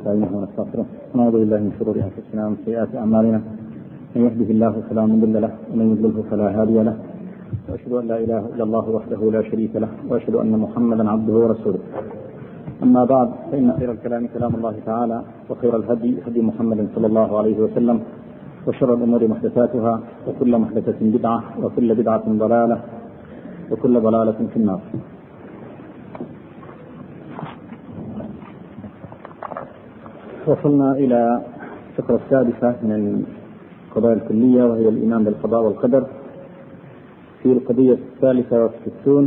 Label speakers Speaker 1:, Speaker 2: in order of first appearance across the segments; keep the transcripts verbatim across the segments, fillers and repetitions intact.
Speaker 1: ونستعينه ونستغفره ونعوذ بالله من شرور انفسنا ومن سيئات اعمالنا، من يهده الله فلا مضل له ومن يضلله فلا هادي له، واشهد ان لا اله الا الله وحده لا شريك له، واشهد ان محمدا عبده ورسوله. اما بعد، فان خير الكلام كلام الله تعالى، وخير الهدي هدي محمد صلى الله عليه وسلم، وشر الامور محدثاتها، وكل محدثة بدعة، وكل بدعة ضلالة، وكل ضلالة في النار. وصلنا إلى الفقرة السادسة من القضايا الكلية، وهي الإيمان بالقضاء والقدر. في القضية الثالثة والستون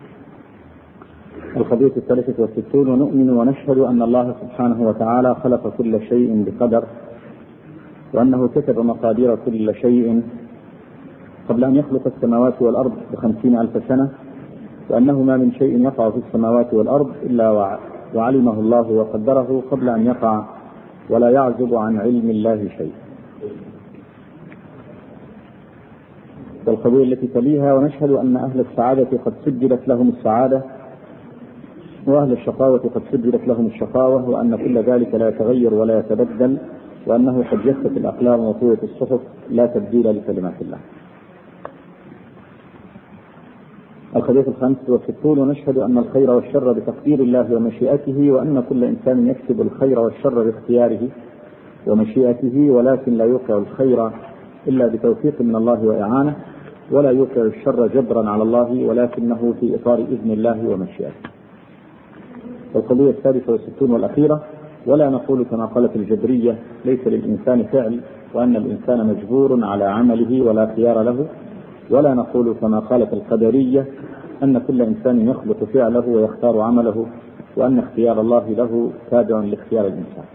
Speaker 1: القضية الثالثة والستون ونؤمن ونشهد أن الله سبحانه وتعالى خلق كل شيء بقدر، وأنه كتب مقادير كل شيء قبل أن يخلق السماوات والأرض بخمسين ألف سنة، وأنه ما من شيء يقع في السماوات والأرض إلا وعلمه الله وقدره قبل أن يقع، ولا يعزب عن علم الله شيء. والقضية التي تليها: ونشهد أن أهل السعادة قد سجلت لهم السعادة، وأهل الشقاوة قد سجلت لهم الشقاوة، وأن كل ذلك لا يتغير ولا يتبدل، وأنه قد جفت الأقلام وطويت الصحف، لا تبديل لكلمات الله. القضية الخامسة والستون: ونشهد أن الخير والشر بتقدير الله ومشيئته، وأن كل إنسان يكسب الخير والشر باختياره ومشيئته، ولكن لا يوقع الخير إلا بتوفيق من الله وإعانة، ولا يوقع الشر جبرا على الله، ولكنه في إطار إذن الله ومشيئته. القضية السادسة والستون والأخيرة: ولا نقول كما قالت الجبرية ليس للإنسان فعل، وأن الإنسان مجبور على عمله ولا خيار له، ولا نقول كما قالت القدرية أن كل إنسان يخلق فعله ويختار عمله، وأن اختيار الله له تابع لاختيار الإنسان.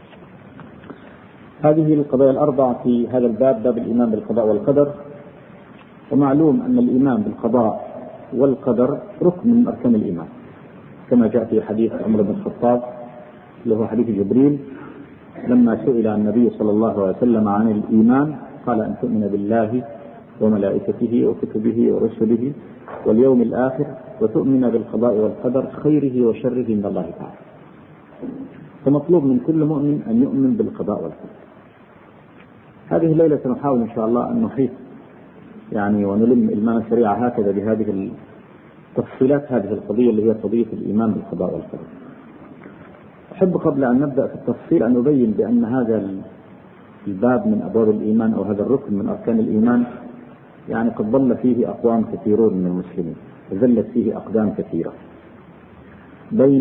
Speaker 1: هذه القضايا الأربع في هذا الباب، باب الإيمان بالقضاء والقدر. ومعلوم أن الإيمان بالقضاء والقدر ركن من أركان الإيمان، كما جاء في حديث عمر بن الخطاب اللي هو حديث جبريل لما سئل النبي صلى الله عليه وسلم عن الإيمان قال: أن تؤمن بالله وملائكته وكتبه ورسله واليوم الآخر، وتؤمن بالقضاء والقدر خيره وشره من الله تعالى. فمطلوب من كل مؤمن أن يؤمن بالقضاء والقدر. هذه الليلة نحاول إن شاء الله أن نحيط يعني ونلم إلمام الشريعة هكذا بهذه التفصيلات، هذه القضية اللي هي قضية الإيمان بالقضاء والقدر. أحب قبل أن نبدأ في التفصيل أن نبين بأن هذا الباب من أبواب الإيمان، أو هذا الركن من أركان الإيمان، يعني قد ضل فيه أقوام كثيرون من المسلمين، وزلت فيه أقدام كثيرة بين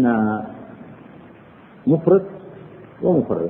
Speaker 1: مفرط ومفرط.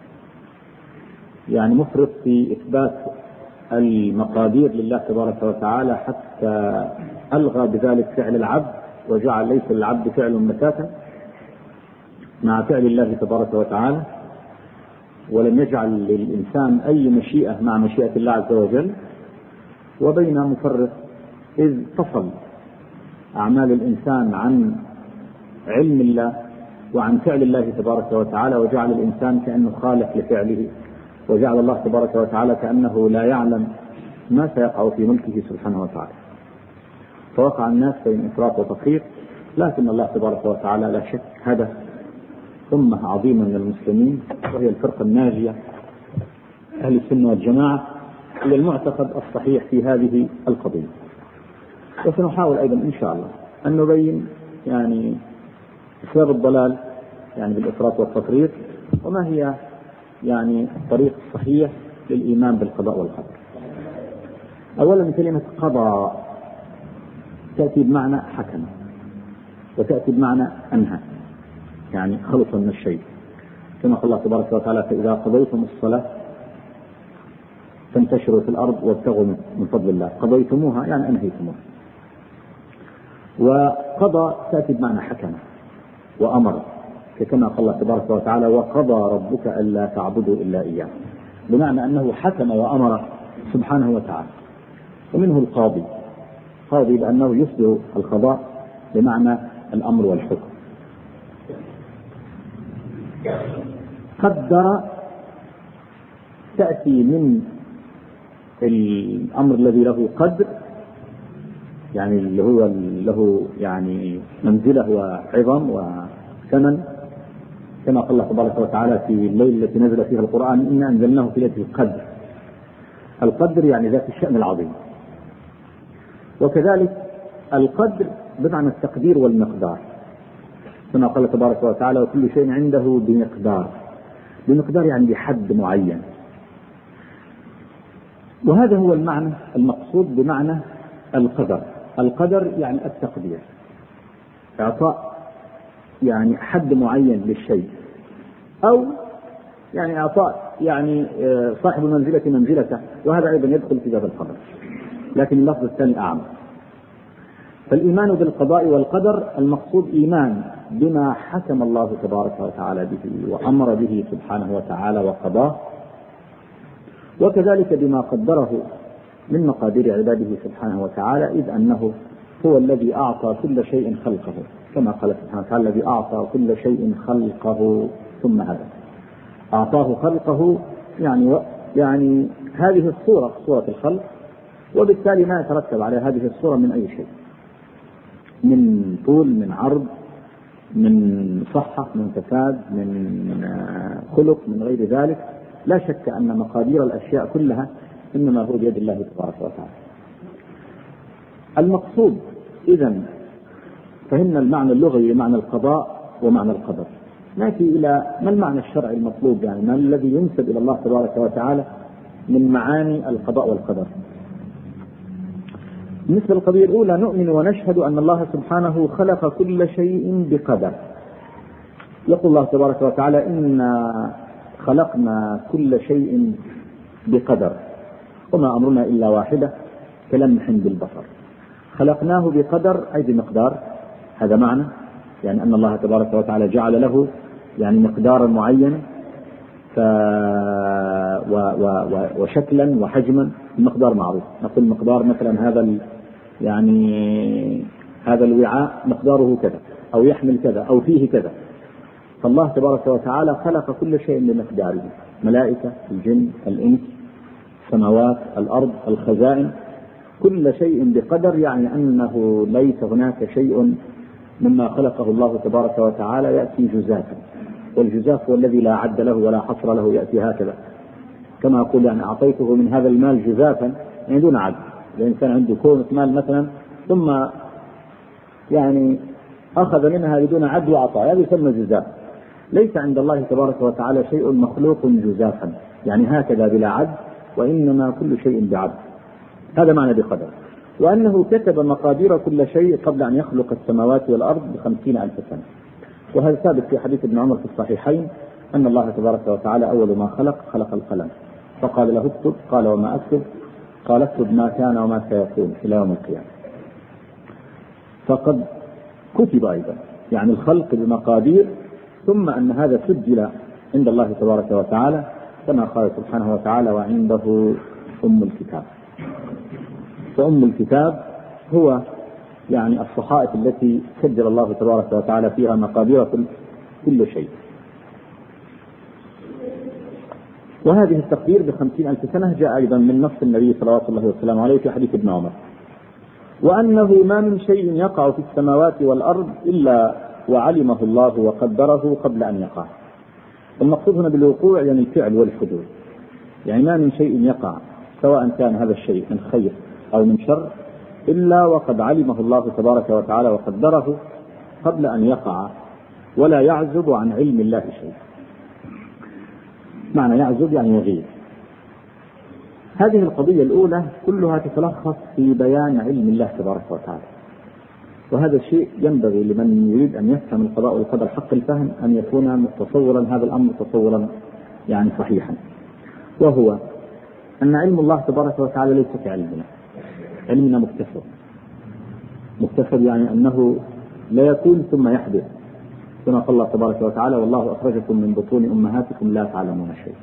Speaker 1: يعني مفرط في إثبات المقادير لله تبارك وتعالى حتى ألغى بذلك فعل العبد، وجعل ليس للعبد فعل مكاتا مع فعل الله تبارك وتعالى، ولم يجعل للإنسان أي مشيئة مع مشيئة الله عز وجل. وبين مفرط إذ فصل أعمال الإنسان عن علم الله وعن فعل الله تبارك وتعالى، وجعل الإنسان كأنه خالق لفعله، وجعل الله تبارك وتعالى كأنه لا يعلم ما سيقع في ملكه سبحانه وتعالى. فوقع الناس بين إفراط وتفريط، لكن الله تبارك وتعالى لا شك هدف أمة عظيمة من المسلمين، وهي الفرقة الناجية أهل السنة والجماعة، هي المعتقد الصحيح في هذه القضية. وسنحاول أيضا إن شاء الله أن نبين يعني أسباب الضلال يعني بالإفراط والتفريط، وما هي يعني الطريق الصحيح للإيمان بالقضاء والقدر. أولا كلمة قضاء تأتي بمعنى حكم، وتأتي بمعنى أنهى، يعني خلص من الشيء، كما قال الله تبارك وتعالى: فإذا قضيتم الصلاة فانتشروا في الأرض وابتغوا من فضل الله. قضيتموها يعني أنهيتموها. وقضى تأتي بمعنى حكم وأمر، كما قال الله تبارك وتعالى: وقضى ربك ألا تعبدوا إلا إياه، بمعنى أنه حكم وأمر سبحانه وتعالى. ومنه القاضي، قاضي لأنه يصدر القضاء بمعنى الأمر والحكم. قدر تأتي من الأمر الذي له قدر، يعني اللي هو له يعني منزلة وعظم وثمن، كما قال الله تبارك وتعالى في الليلة التي نزل فيها القرآن: إنا أنزلناه في ليلة القدر. القدر يعني ذات الشأن العظيم. وكذلك القدر بمعنى التقدير والمقدار، كما قال تبارك وتعالى: وكل شيء عنده بمقدار. بمقدار يعني بحد معين. وهذا هو المعنى المقصود بمعنى القدر. القدر يعني التقدير، إعطاء يعني حد معين للشيء، أو يعني إعطاء يعني صاحب المنزلة منزلته، وهذا أيضا يدخل في باب القدر، لكن اللفظ الثاني أعم. فالإيمان بالقضاء والقدر المقصود إيمان بما حكم الله تبارك وتعالى به وأمر به سبحانه وتعالى وقضاه، وكذلك بما قدره من مقادير عباده سبحانه وتعالى، إذ أنه هو الذي أعطى كل شيء خلقه، كما قال سبحانه وتعالى: الذي أعطى كل شيء خلقه ثم هدى. أعطاه خلقه يعني يعني هذه الصورة، صورة الخلق، وبالتالي ما يترتب على هذه الصورة من أي شيء، من طول، من عرض، من صحة، من فساد، من خلق، من غير ذلك. لا شك أن مقادير الأشياء كلها إنما هو بيد الله تبارك وتعالى. المقصود إذن فهمنا المعنى اللغوي لمعنى القضاء ومعنى القدر. نأتي إلى ما المعنى الشرعي المطلوب، يعني ما الذي ينسب إلى الله تبارك وتعالى من معاني القضاء والقدر. بالنسبة للقضية الأولى، نؤمن ونشهد أن الله سبحانه خلق كل شيء بقدر. يقول الله تبارك وتعالى: إنا خلقنا كل شيء بقدر وما أمرنا إلا واحدة كلمح بالبصر. خلقناه بقدر أي بمقدار، هذا معنى يعني أن الله تبارك وتعالى جعل له يعني مقدارا معين ف... و... و... و... وشكلا وحجما. المقدار معروف، نقول مقدار مثلا هذا ال... يعني هذا الوعاء مقداره كذا، أو يحمل كذا، أو فيه كذا. فالله تبارك وتعالى خلق كل شيء بمقداره: ملائكة، الجن، الإنس، السماوات، الأرض، الخزائن، كل شيء بقدر، يعني أنه ليس هناك شيء مما خلقه الله تبارك وتعالى يأتي جزافا. والجزاف هو الذي لا عد له ولا حصر له، يأتي هكذا، كما أقول يعني أعطيته من هذا المال جزافا يعني دون عد. الإنسان عنده كونة مال مثلا ثم يعني أخذ منها بدون عد وأعطى، هذا يسمى جزاف. ليس عند الله تبارك وتعالى شيء مخلوق جزافا يعني هكذا بلا عد، وإنما كل شيء بعد. هذا معنى بقدر. وأنه كتب مقادير كل شيء قبل أن يخلق السماوات والأرض بخمسين ألف سنة. وهذا ثابت في حديث ابن عمر في الصحيحين أن الله تبارك وتعالى أول ما خلق خلق القلم، فقال له: اكتب. قال: وما أكتب؟ قال: اكتب ما كان وما سيكون إلى يوم القيامة. فقد كتب أيضا يعني الخلق بمقادير، ثم أن هذا سجل عند الله تبارك وتعالى، كما قال سبحانه وتعالى: وعنده أم الكتاب. فأم الكتاب هو يعني الصحائف التي سجل الله تبارك وتعالى فيها مقادير كل شيء. وهذه التقدير بخمسين ألف سنة جاء أيضا من نص النبي صلوات الله وسلامه عليه في حديث ابن عمر: وأنه ما من شيء يقع في السماوات والأرض إلا وعلمه الله وقدره قبل أن يقع. المقصود هنا بالوقوع يعني الفعل والحدوث، يعني ما من شيء يقع سواء كان هذا الشيء من خير أو من شر إلا وقد علمه الله تبارك وتعالى وقدره قبل أن يقع، ولا يعزب عن علم الله شيء. معنى يعزب يعني يغيب. هذه القضية الأولى كلها تتلخص في بيان علم الله تبارك وتعالى، وهذا الشيء ينبغي لمن يريد أن يفهم القضاء والقدر حق الفهم أن يكون متصورا هذا الأمر تصورا يعني صحيحا، وهو أن علم الله تبارك وتعالى ليس كعلمنا. علمنا مكتسب، مكتسب يعني أنه لا يكون ثم يحدث، كما قال الله تبارك وتعالى: والله أخرجكم من بطون أمهاتكم لا تعلمون شيء.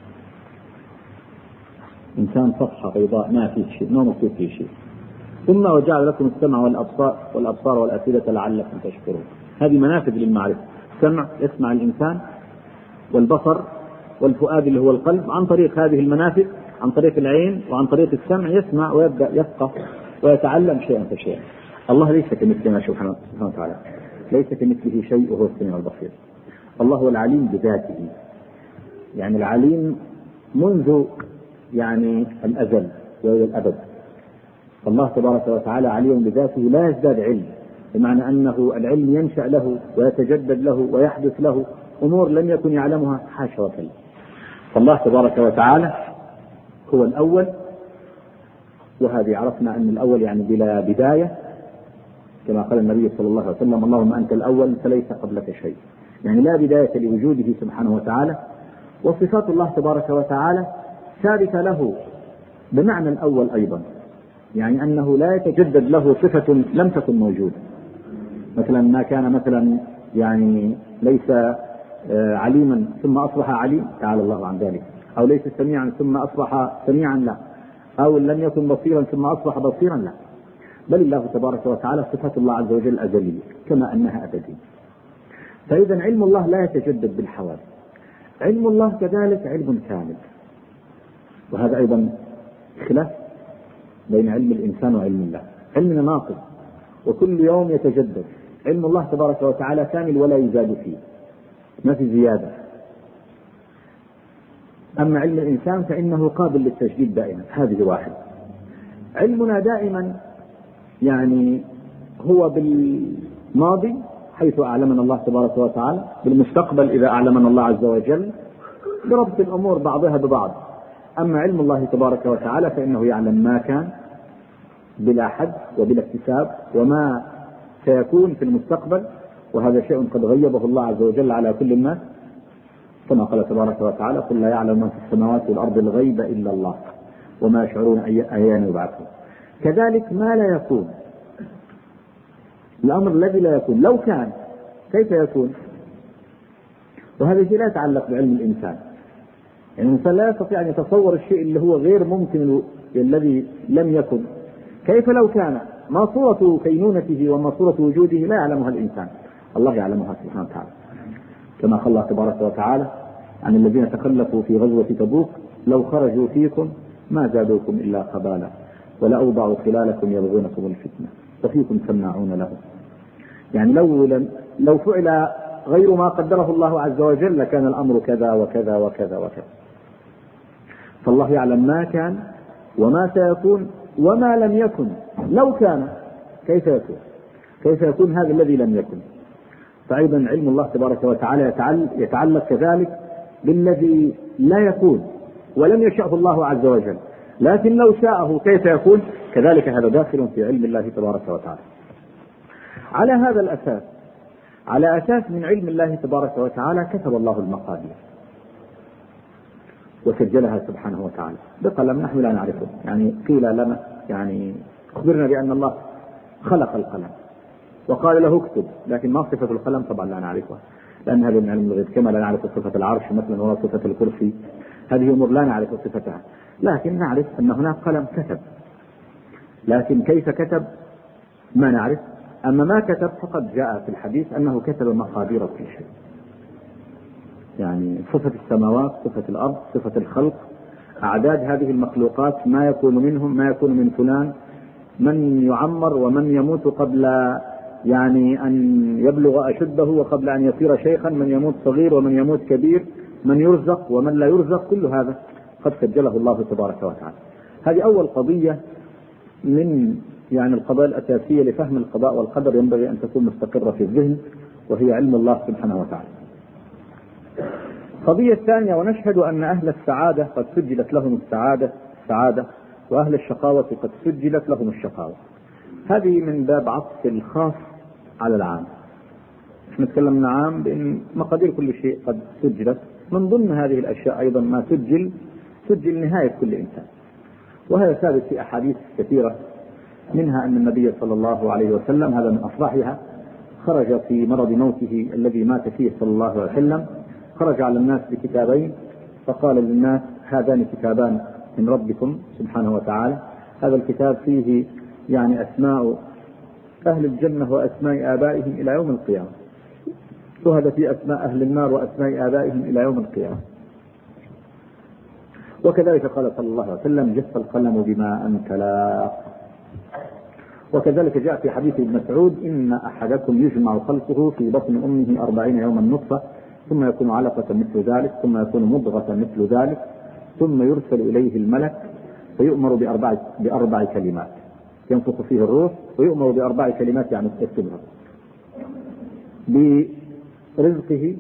Speaker 1: إنسان صفحة بيضاء ما فيه شيء، ما مكتوب فيه شيء، ثم وجعل لكم السمع والأبصار والأبصار والأفئدة لعلكم تشكرون. هذه منافذ للمعرفة: السمع يسمع الإنسان، والبصر والفؤاد اللي هو القلب عن طريق هذه المنافذ، عن طريق العين وعن طريق السمع يسمع ويبدأ يفقه ويتعلم شيئا فشيئا. الله ليس كمثله سبحانه وتعالى، ليس كمثله شيء وهو السميع البصير. الله هو العليم بذاته، يعني العليم منذ يعني الأزل وإلى الأبد. فالله تبارك وتعالى عليم بذاته لا يزداد علم، بمعنى أنه العلم ينشأ له ويتجدد له ويحدث له أمور لم يكن يعلمها، حاشا وكلا. فالله تبارك وتعالى هو الأول، وهذه عرفنا أن الأول يعني بلا بداية، كما قال النبي صلى الله عليه وسلم: اللهم أنت الأول فليس قبلك شيء، يعني لا بداية لوجوده سبحانه وتعالى. وصفات الله تبارك وتعالى ثابتة له بمعنى الأول أيضا، يعني أنه لا يتجدد له صفة لم تكن موجودة. مثلا ما كان مثلا يعني ليس عليما ثم أصبح عليم، تعالى الله عن ذلك، أو ليس سميعا ثم أصبح سميعا، لا، أو لم يكن بصيرا ثم أصبح بصيرا، لا، بل الله تبارك وتعالى صفات الله عز وجل أزلية كما أنها أبدية. فإذا علم الله لا يتجدد بالحوادث. علم الله كذلك علم كامل، وهذا أيضا خلاف بين علم الإنسان وعلم الله. علمنا ناقص وكل يوم يتجدد، علم الله تبارك وتعالى كامل ولا يزاد فيه، ما في زيادة. أما علم الإنسان فإنه قابل للتجديد دائما، هذه واحد. علمنا دائما يعني هو بالماضي حيث أعلمنا الله تبارك وتعالى، بالمستقبل إذا أعلمنا الله عز وجل، بربط الأمور بعضها ببعض. أما علم الله تبارك وتعالى فإنه يعلم ما كان بلا حد وبلا اكتساب، وما سيكون في المستقبل، وهذا شيء قد غيبه الله عز وجل على كل الناس، كما قال تبارك وتعالى: قل لا يعلم من في السماوات والأرض الغيب إلا الله وما يشعرون أيان يبعثون. كذلك ما لا يكون، الأمر الذي لا يكون، لو كان كيف يكون؟ وهذا الشيء لا يتعلق بعلم الإنسان، يعني الإنسان لا يستطيع أن يتصور الشيء اللي هو غير ممكن الذي لم يكن. كيف لو كان؟ ما صورة كينونته وما صورة وجوده لا يعلمها الإنسان، الله يعلمها سبحانه وتعالى، كما قال الله تبارك وتعالى عن الذين تخلفوا في غزوة تبوك: لو خرجوا فيكم ما زادوكم إلا خبالا ولأوضعوا خلالكم يبغونكم الفتنة وفيكم سماعون لهم. يعني لو لو فعل غير ما قدره الله عز وجل لكان الأمر كذا وكذا وكذا وكذا. فالله يعلم ما كان وما سيكون وما لم يكن. لو كان كيف يكون؟ كيف يكون هذا الذي لم يكن؟ فأيضا علم الله تبارك وتعالى يتعلق كذلك بالذي لا يكون ولم يشاءه الله عز وجل، لكن لو شاءه كيف يكون؟ كذلك هذا داخل في علم الله تبارك وتعالى. على هذا الأساس، على أساس من علم الله تبارك وتعالى، كتب الله المقادير وسجلها سبحانه وتعالى بقلم نحن لا نعرفه. يعني قيل لنا، يعني أخبرنا بأن الله خلق القلم وقال له اكتب، لكن ما صفة القلم طبعا لا نعرفها، لأن هذا من علم الغيب، كما لا نعرف صفة العرش مثلا ولا صفة الكرسي، هذه أمور لا نعرف صفتها، لكن نعرف أن هناك قلم كتب، لكن كيف كتب ما نعرف. أما ما كتب فقد جاء في الحديث أنه كتب مقادير كل شيء، يعني صفة السماوات، صفة الأرض، صفة الخلق، أعداد هذه المخلوقات، ما يكون منهم، ما يكون من فلان، من يعمر ومن يموت قبل يعني أن يبلغ أشده وقبل أن يصير شيخا، من يموت صغير ومن يموت كبير، من يرزق ومن لا يرزق، كل هذا قد سجله الله تبارك وتعالى. هذه أول قضية من يعني القضايا الأساسية لفهم القضاء والقدر ينبغي أن تكون مستقرة في الذهن، وهي علم الله سبحانه وتعالى. القضية الثانية: ونشهد أن أهل السعادة قد سجلت لهم السعادة السعادة وأهل الشقاوة قد سجلت لهم الشقاوة. هذه من باب عطف الخاص على العام. احنا تكلمنا عام بأن مقادير كل شيء قد سجلت، من ضمن هذه الأشياء أيضا ما سجل سجل نهاية كل إنسان، وهذا ثابت في أحاديث كثيرة، منها أن النبي صلى الله عليه وسلم، هذا من أصرحها، خرج في مرض موته الذي مات فيه صلى الله عليه وسلم، خرج على الناس بكتابين فقال للناس: هذان كتابان من ربكم سبحانه وتعالى، هذا الكتاب فيه يعني أسماء أهل الجنة وأسماء آبائهم إلى يوم القيامة، وهذا في أسماء أهل النار وأسماء آبائهم إلى يوم القيامة. وكذلك قال صلى الله عليه وسلم: جف القلم بما أنت لاق. وكذلك جاء في حديث ابن مسعود: إن أحدكم يجمع خلقه في بطن أمه أربعين يوما نطفة ثم يكون علقة مثل ذلك، ثم يكون مضغة مثل ذلك، ثم يرسل إليه الملك فيؤمر بأربع, بأربع كلمات ينفخ فيه الروح، ويؤمر بأربع كلمات يعني يكتبها برزقه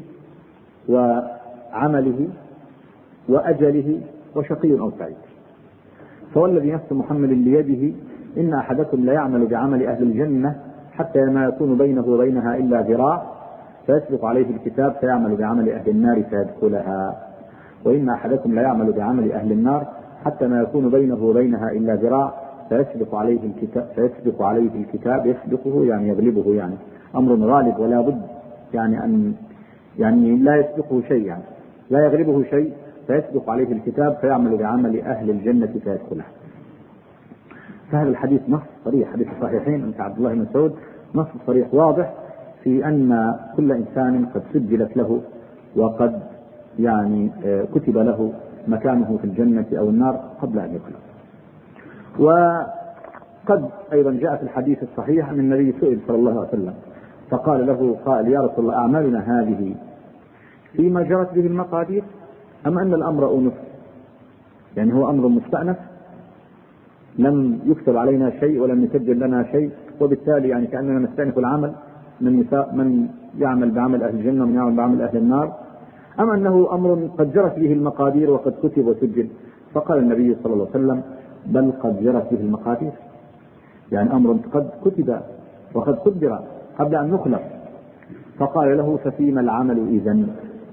Speaker 1: وعمله وأجله وشقي أو سعيد. فوالذي نفس محمد بيده إن أحدكم لا يعمل بعمل أهل الجنة حتى ما يكون بينه وبينها إلا ذراع فيسبق عليه الكتاب فيعمل بعمل أهل النار فيدخلها، وإن أحدكم لا يعمل بعمل أهل النار حتى ما يكون بينه وبينها إلا ذراع فيسبق عليه الكتاب فيسبق عليه الكتاب يسبقه يعني يغلبه، يعني أمر غالب ولا بد يعني أن يعني لا يسبقه شيء، يعني لا يغلبه شيء، فيسبق عليه الكتاب فيعمل بعمل أهل الجنة فيدخلها. فهذا الحديث نص صريح، حديث الصحيحين عن عبد الله بن مسعود، نص صريح واضح في أن كل إنسان قد سجلت له وقد يعني كتب له مكانه في الجنة أو النار قبل أن يخلق. وقد أيضا جاء في الحديث الصحيح أن النبي سئل صلى الله عليه وسلم فقال له قائل يا رسول الله أعمالنا هذه فيما جرت به المقادير أم أن الأمر أنف؟ يعني هو أمر مستأنف لم يكتب علينا شيء ولم يسجل لنا شيء، وبالتالي يعني كأننا نستأنف العمل من من يعمل بعمل أهل الجنة ومن يعمل بعمل أهل النار، أم أنه أمر قد جرت به المقادير وقد كتب وسجل؟ فقال النبي صلى الله عليه وسلم بل قد جرت به المقادير، يعني أمر قد كتب وقد قدر قبل أن نخلق. فقال له ففيما العمل إذن؟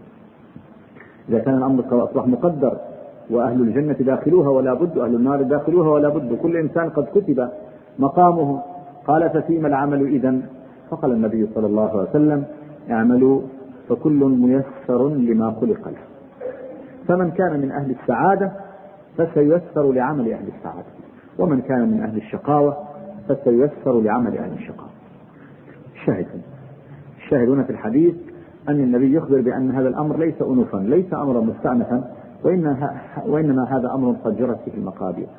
Speaker 1: إذا كان الأمر أصبح مقدر وأهل الجنة داخلوها ولا بد، أهل النار داخلوها ولا بد، كل إنسان قد كتب مقامه، قال ففيما العمل إذن؟ فقال النبي صلى الله عليه وسلم اعملوا فكل ميسر لما خلق له، فمن كان من أهل السعادة فسييسر لعمل أهل السعادة، ومن كان من أهل الشقاوة فسييسر لعمل أهل الشقاوة. الشاهد الشاهدون في الحديث أن النبي يخبر بأن هذا الأمر ليس أنفا، ليس أمرا مستأنفا، وإنما هذا أمر قد جرت فيه المقادير.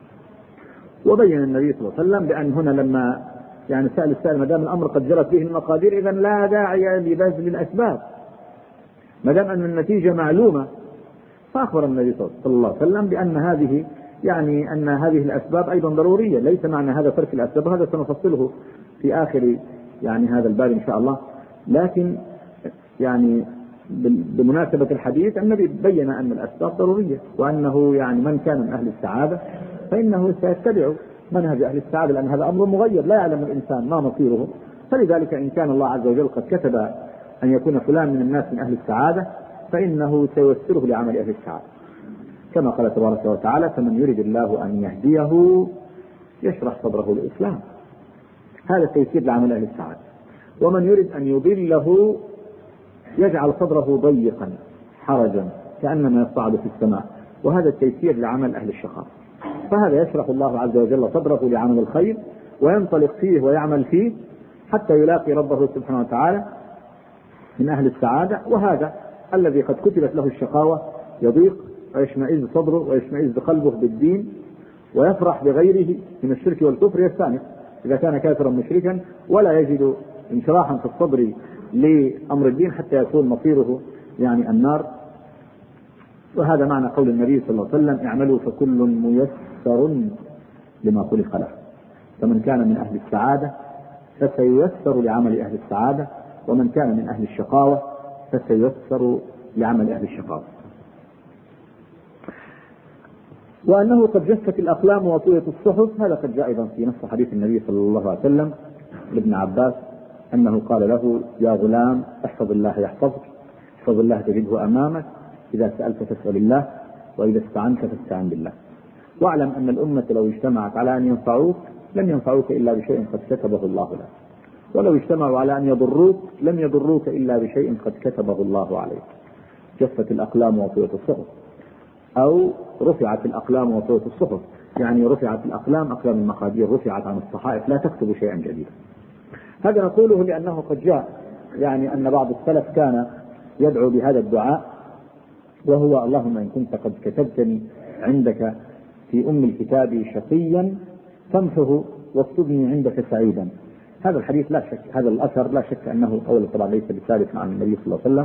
Speaker 1: وبين النبي صلى الله عليه وسلم بأن هنا لما يعني سأل السائل ما دام الأمر قد جرت فيه المقادير إذن لا داعي لبذل الأسباب ما دام أن النتيجة معلومة. فأخبر النبي صلى الله عليه وسلم بأن هذه يعني أن هذه الأسباب أيضا ضرورية، ليس معنى هذا ترك الأسباب، وهذا سنفصله في آخر يعني هذا الباب إن شاء الله. لكن يعني بمناسبة الحديث النبي بين أن الأسباب ضرورية، وأنه يعني من كان من أهل السعادة فإنه سيتبع منهج أهل السعادة، لأن هذا أمر مغير لا يعلم الإنسان ما مصيره. فلذلك إن كان الله عز وجل قد كتب أن يكون فلان من الناس من أهل السعادة فإنه سييسره لعمل أهل السعادة، كما قال تبارك وتعالى فمن يريد الله أن يهديه يشرح صدره للإسلام، هذا التيسير لعمل أهل السعادة. ومن يريد أن يضله يجعل صدره ضيقا حرجا كأنما يصعد في السماء، وهذا التيسير لعمل أهل الشقاء. فهذا يشرح الله عز وجل صدره لعمل الخير وينطلق فيه ويعمل فيه حتى يلاقي ربه سبحانه وتعالى من أهل السعادة. وهذا الذي قد كتبت له الشقاوة يضيق ويشمئز صدره ويشمئز قلبه بالدين ويفرح بغيره من الشرك والكفر، يستانس إذا كان كافرا مشركا ولا يجد انشراحا في الصدر لأمر الدين حتى يكون مصيره يعني النار. وهذا معنى قول النبي صلى الله عليه وسلم اعملوا فكل ميسر لما خلق له، فمن كان من أهل السعادة فسييسر لعمل أهل السعادة، ومن كان من أهل الشقاوة فسييسر لعمل أهل الشقاوة. وأنه قد جفت الأقلام وطويت الصحف، هذا قد جاء أيضا في نص حديث النبي صلى الله عليه وسلم لابن عباس أنه قال له يا غلام احفظ الله يحفظك، احفظ الله تجده أمامك، إذا سألت فاسأل الله، وإذا استعنت فاستعن بالله، واعلم أن الأمة لو اجتمعت على أن ينفعوك لم ينفعوك إلا بشيء قد كتبه الله لك، ولو اجتمعوا على أن يضروك لم يضروك إلا بشيء قد كتبه الله عليك. جفت الأقلام وطويت الصحف، أو رفعت الأقلام وطويت الصحف، يعني رفعت الأقلام أقلام المقادير رفعت عن الصحائف لا تكتب شيئا جديدا. هذا نقوله لأنه قد جاء يعني أن بعض السلف كان يدعو بهذا الدعاء، وهو اللهم إن كنت قد كتبتني عندك في أم الكتاب شقيا فامحه واكتبني عندك سعيدا. هذا الحديث لا شك، هذا الأثر لا شك أنه أولا طبعا ليس بثابت عن النبي صلى الله عليه وسلم،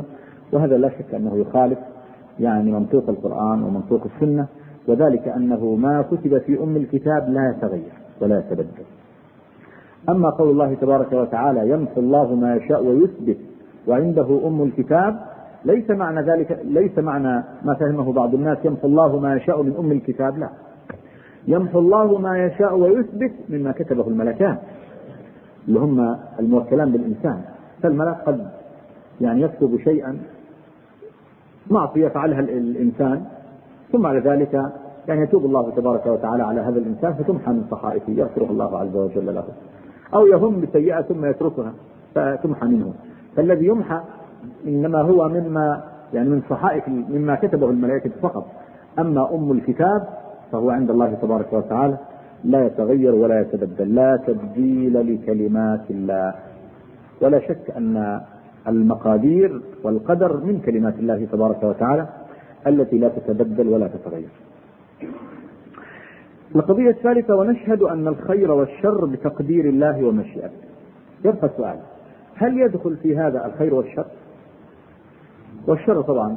Speaker 1: وهذا لا شك أنه يخالف يعني منطوق القرآن ومنطوق السنة، وذلك أنه ما كتب في أم الكتاب لا يتغير ولا يتبدل. أما قول الله تبارك وتعالى يمحو الله ما يشاء ويثبت وعنده أم الكتاب، ليس معنى ذلك ليس معنى ما فهمه بعض الناس يمحو الله ما يشاء من أم الكتاب، لا، يمحو الله ما يشاء ويثبت مما كتبه الملكان اللي هم الموكلان بالإنسان. فالملك قد يعني يكتب شيئا معصية فعلها الإنسان، ثم على ذلك يعني يتوب الله تبارك وتعالى على هذا الإنسان فتمحى من صحائفه يغفره الله عز وجل له، أو يهم بسيئة ثم يتركها فتمحى منه. فالذي يمحى إنما هو مما يعني من صحائف مما كتبه الملائكة فقط. أما أم الكتاب فهو عند الله تبارك وتعالى لا يتغير ولا يتبدل، لا تبديل لكلمات الله. ولا شك أن المقادير والقدر من كلمات الله تبارك وتعالى التي لا تتبدل ولا تتغير. القضية الثالثة: ونشهد أن الخير والشر بتقدير الله ومشيئته. يبقى السؤال: هل يدخل في هذا الخير والشر؟ والشر طبعا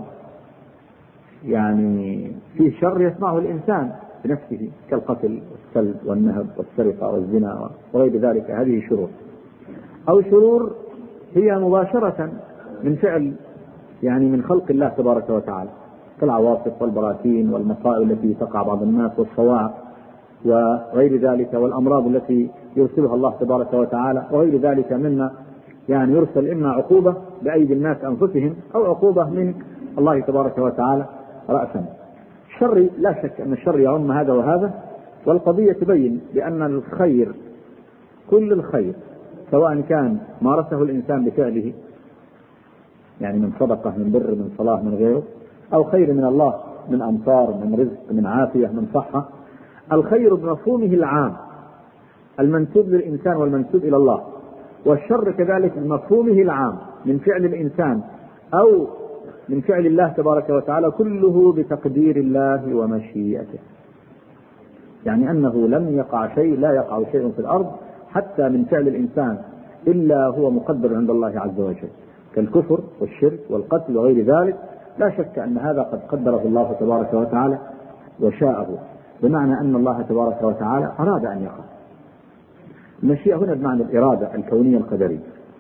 Speaker 1: يعني فيه شر يصنعه الإنسان بنفسه كالقتل والسلب والنهب والسرقة والزنا وغير ذلك، هذه شرور. أو شرور هي مباشرة من فعل يعني من خلق الله تبارك وتعالى كالعواصف والبراكين والمصائب التي تقع بعض الناس والصواعق وغير ذلك، والأمراض التي يرسلها الله تبارك وتعالى وغير ذلك مما يعني يرسل إما عقوبة بأيدي الناس أنفسهم أو عقوبة من الله تبارك وتعالى رأسا. الشر لا شك أن الشر يعم هذا وهذا، والقضية تبين بأن الخير كل الخير سواء كان مارسه الإنسان بفعله يعني من صدقة من بر من صلاة من غيره، أو خير من الله من أمطار من رزق من عافية من صحة، الخير بمفهومه العام المنسوب للإنسان والمنسوب إلى الله، والشر كذلك بمفهومه العام من فعل الإنسان أو من فعل الله تبارك وتعالى، كله بتقدير الله ومشيئته. يعني أنه لم يقع شيء لا يقع شيء في الأرض حتى من فعل الإنسان إلا هو مقدر عند الله عز وجل، كالكفر والشرك والقتل وغير ذلك. لا شك أن هذا قد قدره الله تبارك وتعالى وشاءه، بمعنى أن الله تبارك وتعالى أراد أن يقع. المشيئة هنا بمعنى الإرادة الكونية القدرية.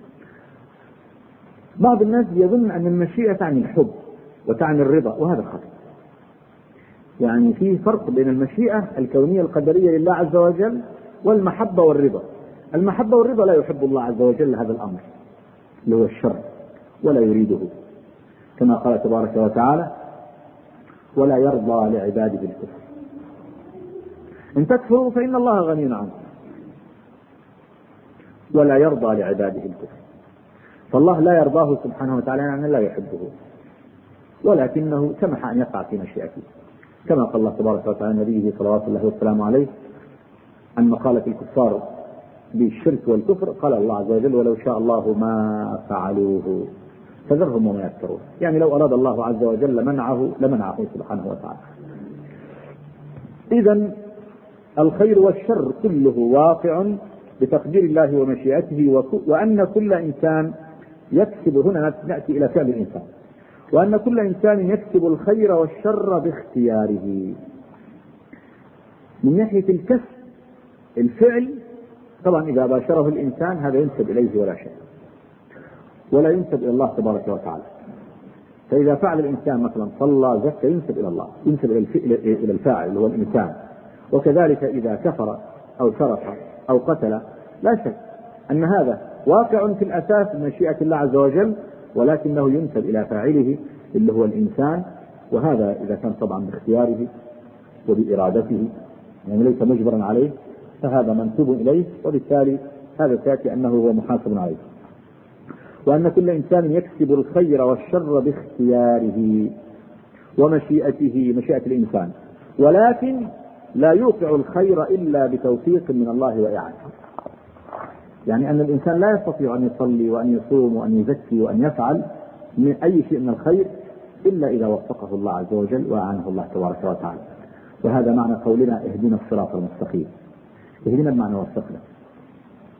Speaker 1: بعض الناس يظن أن المشيئة تعني الحب وتعني الرضا، وهذا خطأ. يعني في فرق بين المشيئة الكونية القدرية لله عز وجل والمحبة والرضا. المحبة والرضا لا يحب الله عز وجل هذا الأمر اللي هو الشر ولا يريده، كما قال تبارك وتعالى: ولا يرضى لعباده الكفر إن تكفروا فإن الله غني عنكم. ولا يرضى لعباده الكفر، فالله لا يرضاه سبحانه وتعالى يعني لا يحبه، ولكنه سمح أن يقع في مشيئته، كما قال الله تبارك وتعالى نبيه صلوات الله والسلام عليه عن مقالة الكفار بالشرك والكفر، قال الله عز وجل: ولو شاء الله ما فعلوه فذرهم وما يفترون. يعني لو أراد الله عز وجل منعه لمنعه سبحانه وتعالى. إذن الخير والشر كله واقع بتقدير الله ومشيئته، وأن كل إنسان يكسب، هنا نأتي إلى فعل الإنسان، وأن كل إنسان يكسب الخير والشر باختياره. من ناحية الكسب الفعل طبعا إذا باشره الإنسان هذا ينسب إليه ولا شيء، ولا ينسب إلى الله تبارك وتعالى. فإذا فعل الإنسان مثلا صلى زكى ينسب إلى الله، ينسب إلى الفاعل اللي هو الإنسان. وكذلك إذا كفر أو سرق أو قتل لا شك أن هذا واقع في الأساس بمشيئة الله عز وجل، ولكنه ينسب إلى فاعله اللي هو الإنسان، وهذا إذا كان طبعا باختياره وبإرادته يعني ليس مجبرا عليه فهذا منسوب إليه، وبالتالي هذا سيأتي أنه هو محاسب عليه. وأن كل إنسان يكسب الخير والشر باختياره ومشيئته، مشيئة الإنسان، ولكن لا يوقع الخير إلا بتوفيق من الله وإعانته. يعني أن الإنسان لا يستطيع أن يصلي وأن يصوم وأن يزكي وأن يفعل من أي شيء من الخير إلا إذا وفقه الله عز وجل وأعانه الله تبارك وتعالى. وهذا معنى قولنا اهدنا الصراط المستقيم. اهدنا بمعنى وفقنا.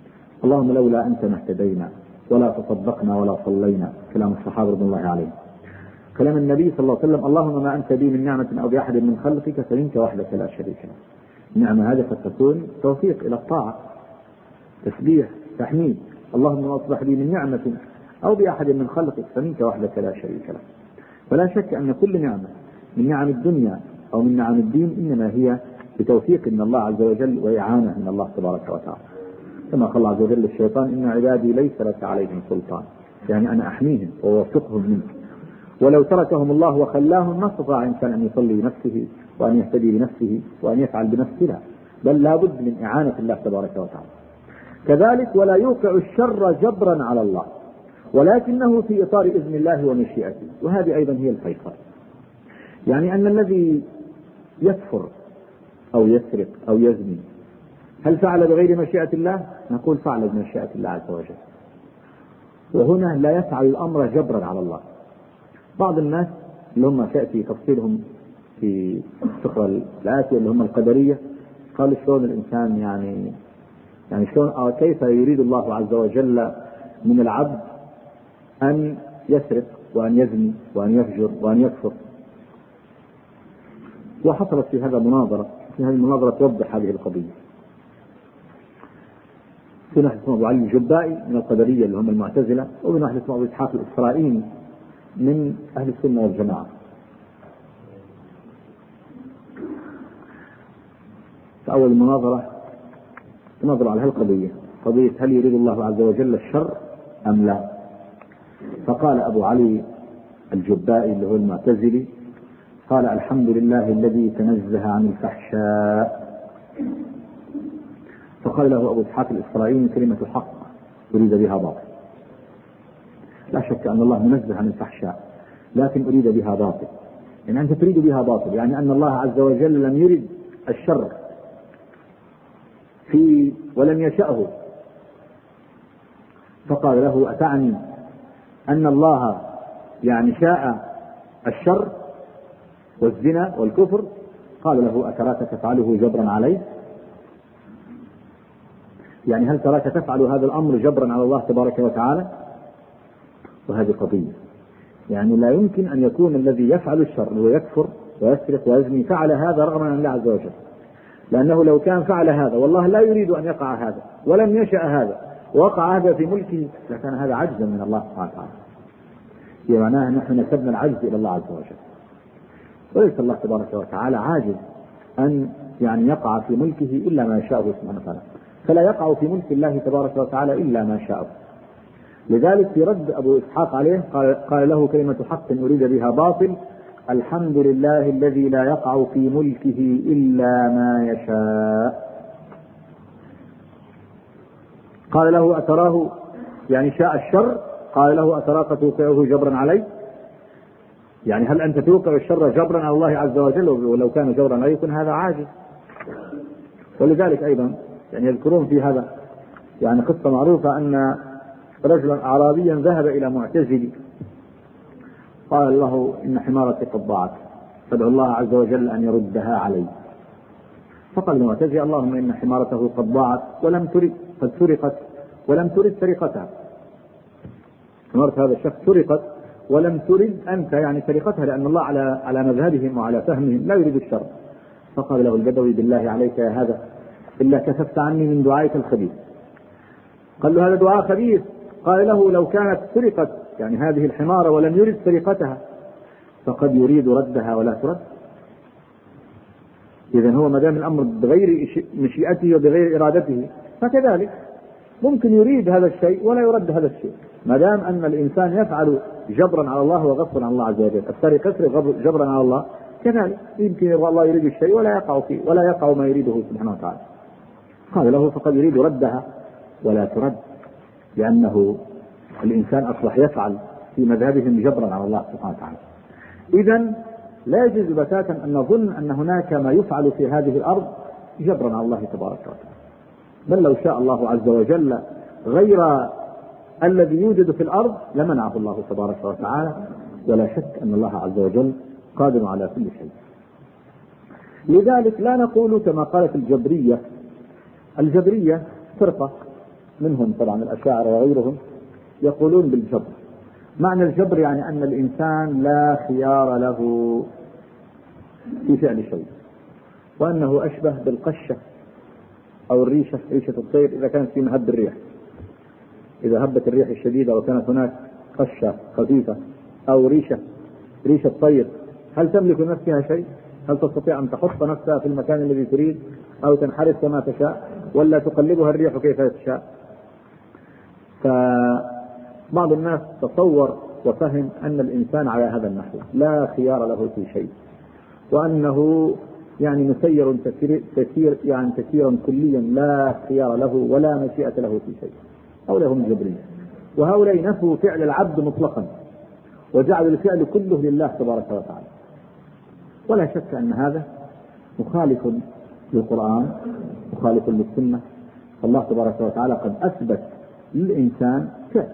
Speaker 1: اللهم لولا أنت ما اهتدينا ولا تصدقنا ولا صلينا، كلام الصحابة رضي الله عليهم. كلام النبي صلى الله عليه وسلم: اللهم ما أنت بي من نعمة أو بأحد من خلقك فمنك وحدك لا شريك لك. النعمة هذه قد تكون توفيق إلى الطاعة، تسبيح، تحميد. اللهم ما أصبح بي من نعمة أو بأحد من خلقك فمنك وحدك لا شريك لك. فلا شك أن كل نعمة من نعم الدنيا أو من نعم الدين إنما هي بتوفيق من الله عز وجل وإعانة من الله تبارك وتعالى، كما قال الله عز وجل: الشيطان إن عبادي ليس لك عليهم سلطان، يعني أنا أحميهم وأوفقهم منك. ولو تركهم الله وخلاهم ما استطاع إنسان أن يصلي بنفسه وأن يهتدي بنفسه وأن يفعل بنفسه، لا، بل لا بد من إعانة الله تبارك وتعالى. كذلك ولا يوقع الشر جبرا على الله، ولكنه في إطار إذن الله ومشيئته، وهذه أيضا هي الفيصل. يعني أن الذي يكفر أو يسرق أو يزني هل فعل بغير مشيئة الله؟ نقول فعل بمشيئة الله عز وجل، وهنا لا يفعل الأمر جبرا على الله. بعض الناس اللي هم تأتي تفصيلهم في الفقرة الآتية اللي هم القدرية، قالوا شلون الإنسان يعني يعني شلون أو كيف يريد الله عز وجل من العبد أن يسرق وأن يزني وأن يفجر وأن يكفر. وحصلت في هذا مناظرة، في هذه المناظرة توضح هذه القضية. في واحد اسمه أبو علي الجبائي من القدرية اللي هم المعتزلة، ومن واحد اسمه أبو إسحاق الإسرائيلي من أهل السنة والجماعة. في أول المناظرة تناظروا على هالقضية، قضية هل يريد الله عز وجل الشر أم لا. فقال أبو علي الجبائي اللي هو المعتزلي، قال: الحمد لله الذي تنزه عن الفحشاء. فقال له أبو إسحاق الإسرائيلي: كلمة حق أريد بها باطل. لا شك أن الله منزه عن الفحشاء، لكن أريد بها باطل. يعني أنت تريد بها باطل، يعني أن الله عز وجل لم يرد الشر في ولم يشأه. فقال له: أتعني أن الله يعني شاء الشر والزنا والكفر؟ قال له: أتراك تفعله جبرا عليه؟ يعني هل تراك تفعل هذا الأمر جبرا على الله تبارك وتعالى؟ وهذه قضية، يعني لا يمكن أن يكون الذي يفعل الشر ويكفر ويسرق ويزني فعل هذا رغما عن الله عز وجل، لأنه لو كان فعل هذا والله لا يريد أن يقع هذا ولم يشأ هذا ووقع هذا في ملكه لكان هذا عجزا من الله سبحانه وتعالى. يعني معناه نحن نسبنا العجز إلى الله عز وجل، وليس الله تبارك وتعالى عاجز أن يعني يقع في ملكه إلا ما يشاء سبحانه وتعالى، فلا يقع في ملك الله تبارك وتعالى إلا ما شاء. لذلك في رد أبو إسحاق عليه قال, قال له: كلمة حق أريد بها باطل، الحمد لله الذي لا يقع في ملكه إلا ما يشاء. قال له: أتراه يعني شاء الشر؟ قال له: أتراك توقعه جبرا عليه؟ يعني هل أنت توقع الشر جبرا على الله عز وجل؟ ولو كان جبرا عليه يكون هذا عاجز. ولذلك أيضا يعني يذكرون في هذا يعني قصة معروفة أن رجلا أعرابيا ذهب إلى معتزلي قال له: إن حمارتي قد ضاعت فادعو الله عز وجل أن يردها علي. فقال المعتزلي: اللهم إن حمارته قد ضاعت ولم ترد، قد سرقت ولم ترد سرقتها. حمارة هذا الشخص سرقت ولم ترد أنت يعني سرقتها، لأن الله على على مذهبهم وعلى فهمهم لا يريد الشر. فقال له البدوي: بالله عليك يا هذا إلا كففت عني من دعائك الخبيث. قال له: هذا دعاء خبيث. قال له: لو كانت سرقت يعني هذه الحمارة ولم يرد سرقتها فقد يريد ردها ولا ترد. إذن هو ما دام الأمر بغير مشيئته وبغير إرادته فكذلك ممكن يريد هذا الشيء ولا يرد هذا الشيء، ما دام أن الإنسان يفعل جبرا على الله وغصبا عن الله عز وجل. السرقة يسرق جبرا على الله، كذلك يمكن الله يريد الشيء ولا يقع فيه ولا يقع ما يريده سبحانه وتعالى. قال له: فقد يريد ردها ولا ترد، لأنه الإنسان أصبح يفعل في مذهبهم جبرا على الله سبحانه وتعالى. إذن لا يجوز بتاتا أن نظن أن هناك ما يفعل في هذه الأرض جبرا على الله تبارك وتعالى، بل لو شاء الله عز وجل غير الذي يوجد في الأرض لمنعه الله تبارك وتعالى، ولا شك أن الله عز وجل قادر على كل شيء. لذلك لا نقول كما قالت الجبرية. الجبرية فرقة منهم طبعا الأشاعرة وغيرهم يقولون بالجبر، معنى الجبر يعني أن الإنسان لا خيار له في فعل شيء، وأنه أشبه بالقشة أو الريشة، ريشة الطير إذا كانت في مهب الريح، إذا هبت الريح الشديدة وكانت هناك قشة خفيفة أو ريشة ريشة طير، هل تملك نفسها شيء؟ هل تستطيع أن تحط نفسها في المكان الذي تريد أو تنحرف كما تشاء، ولا تقلبها الريح كيف تشاء؟ فبعض الناس تصور وفهم أن الإنسان على هذا النحو لا خيار له في شيء، وأنه يعني مسير تسير يعني تسيرا كليا لا خيار له ولا مشيئة له في شيء. هؤلاء هم الجبرية، وهؤلاء نفوا فعل العبد مطلقا وجعلوا الفعل كله لله تبارك وتعالى. ولا شك أن هذا مخالف للقرآن مخالف للسنة. الله تبارك وتعالى قد أثبت للإنسان فعل،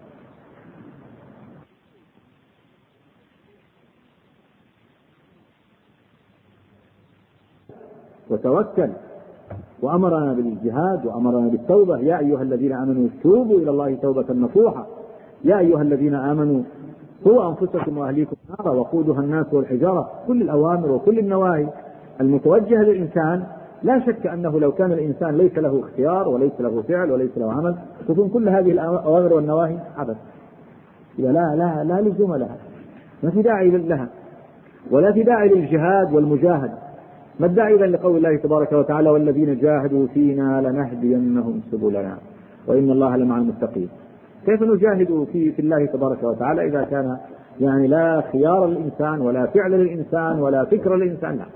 Speaker 1: وتوكل، وأمرنا بالجهاد وأمرنا بالتوبة. يا أيها الذين آمنوا توبوا إلى الله توبة نصوحا، يا أيها الذين آمنوا قوا أنفسكم وأهليكم نارا وقودها الناس والحجارة. كل الأوامر وكل النواهي المتوجهة للإنسان لا شك أنه لو كان الإنسان ليس له اختيار وليس له فعل وليس له عمل تكون كل هذه الأوامر والنواهي عبث، لا لا لا لزوم لها، ما في داعي لها ولا في داعي للجهاد والمجاهدة. ما الداعي إذن لقول الله تبارك وتعالى والذين جاهدوا فينا لنهدينهم سبلنا وإن الله لمع المتقين؟ كيف نجاهد في, في الله تبارك وتعالى إذا كان يعني لا خيار للإنسان ولا فعل للإنسان ولا فكر للإنسان؟ لا،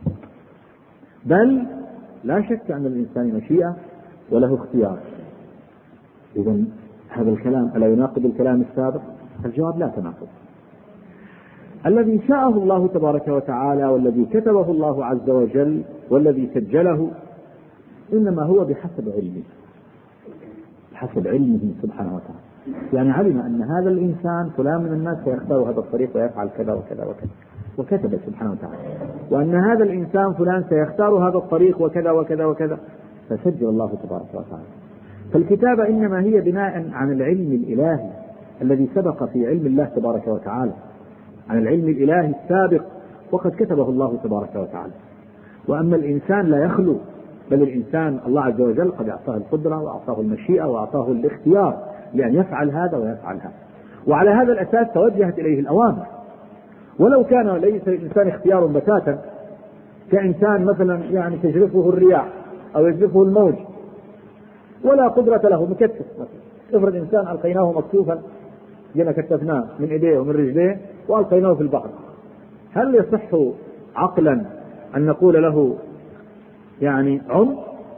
Speaker 1: بل لا شك أن الإنسان مشيئة وله اختيار. إذن هذا الكلام ألا يناقض الكلام السابق؟ الجواب لا تناقض. الذي شاءه الله تبارك وتعالى والذي كتبه الله عز وجل والذي سجله إنما هو بحسب علمه بحسب علمه سبحانه وتعالى. يعني علم أن هذا الإنسان فلان من الناس سيختار هذا الطريق ويفعل كذا وكذا وكذا، وكتب سبحانه وتعالى. وأن هذا الإنسان فلان سيختار هذا الطريق وكذا وكذا وكذا، فسجل الله تبارك وتعالى. فالكتابة إنما هي بناء عن العلم الإلهي الذي سبق في علم الله تبارك وتعالى، عن العلم الإلهي السابق، وقد كتبه الله تبارك وتعالى. وأما الإنسان لا يخلو، بل الإنسان الله عز وجل قد أعطاه القدرة وأعطاه المشيئة وأعطاه الاختيار لأن يفعل هذا ويفعل هذا، وعلى هذا الأساس توجهت إليه الأوامر. ولو كان ليس الإنسان اختيار بتاتا، كإنسان مثلا يعني تجرفه الرياح أو يجرفه الموج ولا قدرة له، مكتف مثلا، افرض إنسان ألقيناه مكتوفا، جينا كتفناه من إيديه ومن رجليه وألقيناه في البحر، هل يصح عقلا أن نقول له يعني عم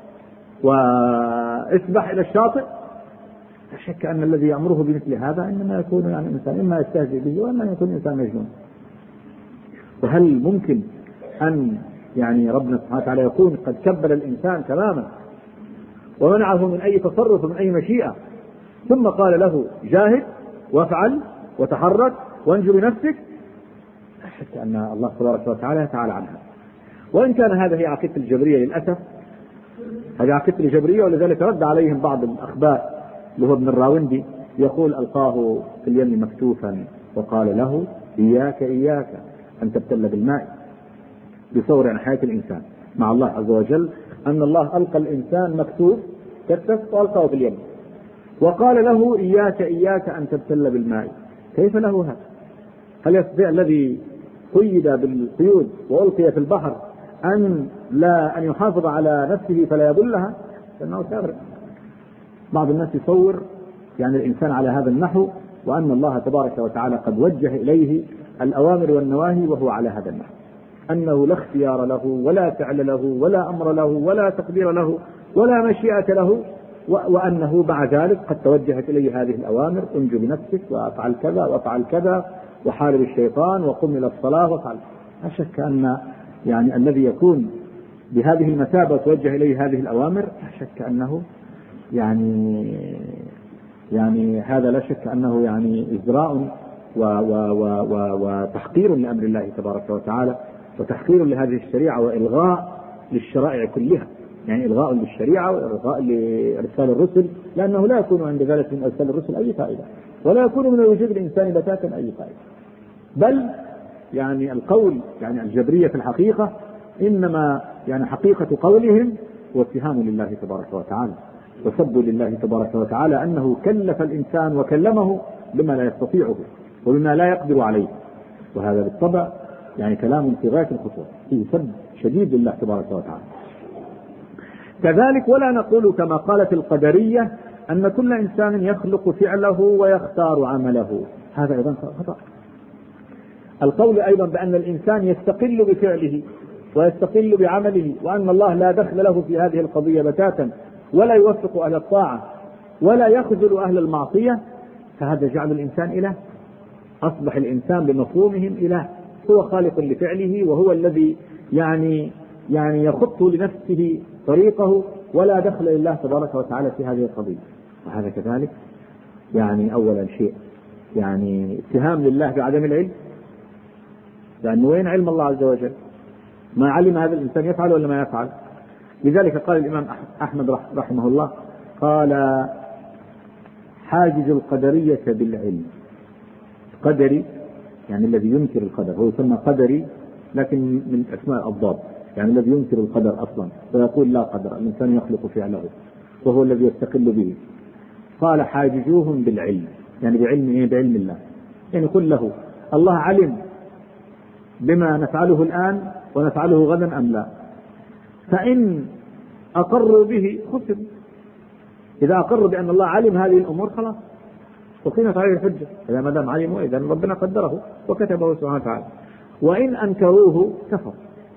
Speaker 1: واسبح إلى الشاطئ؟ لا شك أن الذي يأمره بمثل هذا إنما يكون يعني إنسان إما يستهزئ به وإما يكون إنسان مجنون. وهل ممكن أن يعني ربنا سبحانه وتعالى يكون قد كبل الإنسان تماما ومنعه من أي تصرف ومن أي مشيئة، ثم قال له جاهد وافعل وتحرك وانجو بنفسك؟ لا شك أن الله تبارك وتعالى تعالى عنها. وإن كان هذا هي عقيدة الجبرية للأسف، هذه عقيدة الجبرية، ولذلك رد عليهم بعض الأخبار اللي هو ابن الراوندي يقول ألقاه في اليم مكتوفا وقال له إياك إياك أن تبتل بالماء، بصور عن حياة الإنسان مع الله عز وجل، أن الله ألقى الإنسان مكتوف كتف وألقاه في اليم وقال له إياك إياك أن تبتل بالماء. كيف له هذا؟ هل يستطيع الذي قيد بالقيود وألقي في البحر أن لا أن يحافظ على نفسه فلا يضلها؟ لأنه كافر. بعض الناس يصور يعني الإنسان على هذا النحو، وأن الله تبارك وتعالى قد وجه إليه الأوامر والنواهي وهو على هذا النحو، أنه لا اختيار له ولا فعل له ولا أمر له ولا تقدير له ولا مشيئة له، وأنه مع ذلك قد توجهت إليه هذه الأوامر: انجو بنفسك وافعل كذا وافعل كذا وحارب الشيطان وقم إلى الصلاة وافعل. لا شك أن يعني الذي يكون بهذه المثابة وتوجه إليه هذه الأوامر لا شك أنه يعني يعني هذا لا شك أنه يعني إزراء وتحقير لأمر الله تبارك وتعالى، وتحقير لهذه الشريعة، وإلغاء للشرائع كلها، يعني إلغاء للشريعة وإلغاء لإرسال الرسل، لأنه لا يكون عند ذلك من إرسال الرسل أي فائدة. ولا يكون من وجود الإنسان بتاتا أي فائدة. بل يعني القول يعني الجبرية في الحقيقة إنما يعني حقيقة قولهم واتهام لله تبارك وتعالى وسب لله تبارك وتعالى أنه كلف الإنسان وكلمه بما لا يستطيعه وبما لا يقدر عليه، وهذا بالطبع يعني كلام في غاية الخطورة، فيه سب شديد لله تبارك وتعالى. كذلك ولا نقول كما قالت القدرية أن كل إنسان يخلق فعله ويختار عمله، هذا أيضا خطأ. القول أيضا بأن الإنسان يستقل بفعله ويستقل بعمله وأن الله لا دخل له في هذه القضية بتاتا ولا يوفق أهل الطاعة ولا يخذل أهل المعصية، فهذا جعل الإنسان إله. أصبح الإنسان بمفهومهم إله، هو خالق لفعله وهو الذي يعني يعني يخط لنفسه طريقه ولا دخل لله تبارك وتعالى في هذه القضية. وهذا كذلك يعني أولا شيء يعني اتهام لله بعدم العلم، لأنه وين علم الله عز وجل؟ ما علم هذا الإنسان يفعل ولا ما يفعل؟ لذلك قال الإمام أحمد رحمه الله قال حاجز القدرية بالعلم. قدري يعني الذي ينكر القدر، هو يسمى قدري لكن من أسماء الضاد، يعني الذي ينكر القدر أصلا ويقول لا قدر، الإنسان يخلق فعله وهو الذي يستقل به. قال حاجزوهم بالعلم، يعني بعلم إيه؟ بعلم الله. يعني قل له الله علم بما نفعله الآن ونفعله غدا أم لا؟ فإن أقروا به خسر. إذا أقروا بأن الله علم هذه الأمور خلاص وقيمت عليه الحجة، إذا ما دام علموا إذا ربنا قدره وكتبه سبحانه وتعالى. وإن أنكروه كفر.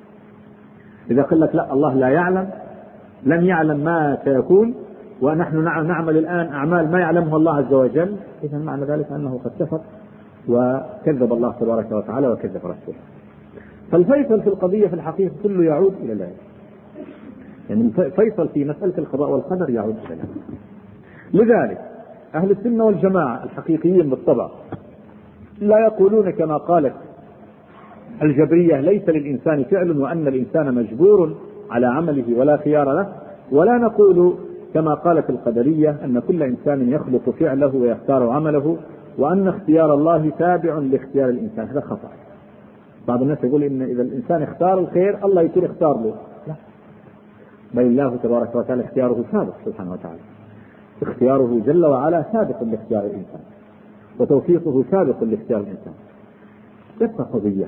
Speaker 1: إذا قل لك لا الله لا يعلم، لم يعلم ما سيكون ونحن نعمل الآن أعمال ما يعلمها الله عز وجل، إذا معنى ذلك أنه قد كفر وكذب الله تبارك وتعالى وكذب رسوله. فالفيصل في القضية في الحقيقة كله يعود إلى الله، يعني الفيصل في مسألة القضاء والقدر يعود إلى الله. لذلك أهل السنة والجماعة الحقيقيين بالطبع لا يقولون كما قالت الجبرية ليس للإنسان فعل وأن الإنسان مجبور على عمله ولا خيار له، ولا نقول كما قالت القدرية أن كل إنسان يخلق فعله ويختار عمله وأن اختيار الله تابع لاختيار الإنسان. هذا خطأ. بعض الناس يقول إن إذا الإنسان اختار الخير الله يكون اختار له، لا، بل الله تبارك وتعالى اختياره سابق سبحانه وتعالى، اختياره جل وعلا سابق لاختيار الإنسان وتوفيقه سابق لاختيار الإنسان. تبقى قضية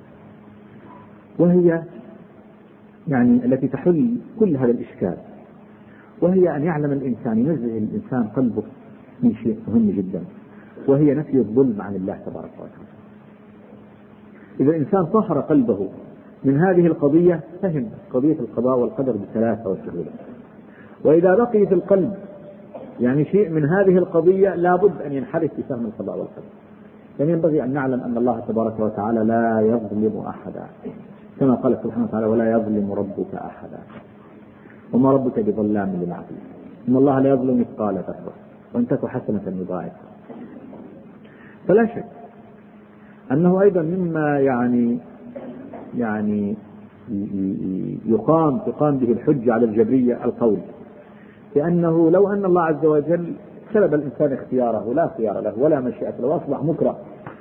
Speaker 1: وهي يعني التي تحل كل هذا الإشكال، وهي أن يعلم الإنسان ينزه الإنسان قلبه من شيء مهم جدا، وهي نفي الظلم عن الله تبارك وتعالى. إذا الإنسان طهر قلبه من هذه القضية فهم قضية القضاء والقدر بسلاسة وسهولة. وإذا بقي في القلب يعني شيء من هذه القضية لابد أن ينحرف في فهم القضاء والقدر. يعني ينبغي أن نعلم أن الله تبارك وتعالى لا يظلم أحدا، كما قال سبحانه وتعالى ولا يظلم ربك أحدا وما ربك بظلام للعبيد، إن الله لا يظلم مثقال ذرة وإن تك حسنة يضاعفها. فلا شك أنه أيضا مما يعني يعني يقام تقام به الحجة على الجبرية القول لأنه لو أن الله عز وجل سلب الإنسان اختياره لا خيار له ولا مشيئة له وأصبح مكره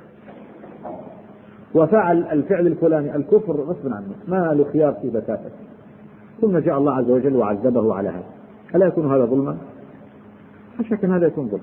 Speaker 1: وفعل الفعل الفلاني الكفر غصبا عنه ما له خيار في بتاته، ثم جاء الله عز وجل وعذبه على هذا، ألا يكون هذا ظلما؟ لا شك أن هذا يكون ظلم